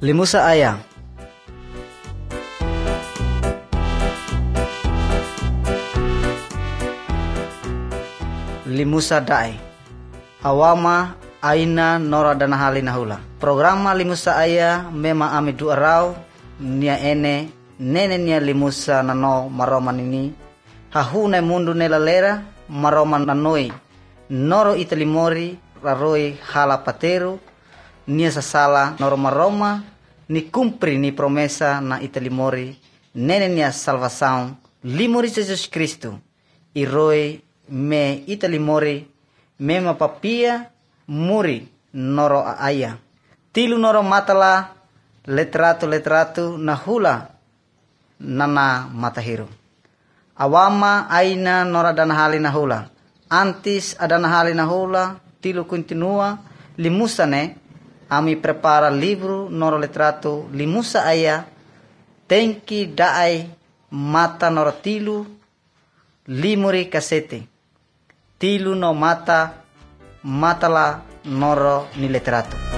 Limusa aya. Limusa dae. Awama aina nora dana hali nahula. Programa limusa aya memang ami dua rau nia ene nene nia limusa nano maroman ini. Hahuna mundu nela lera maroman nanoi. Noro italimori raroi hala pateru nia sasala noro maroma ni cumpri ni promesa na italimori nene nia salvação limori Jesus Cristo iroi me italimori mema papia muri noro aya tilu noro matala letratu na hula nana matahiru awama aina nora dana hali na hula antes adana hali na hula tilu continua limusane ami prepara livro noro letrato limusa aya tenki daai mata noro tilu limuri kasete tilu no mata matala noro ni letrato.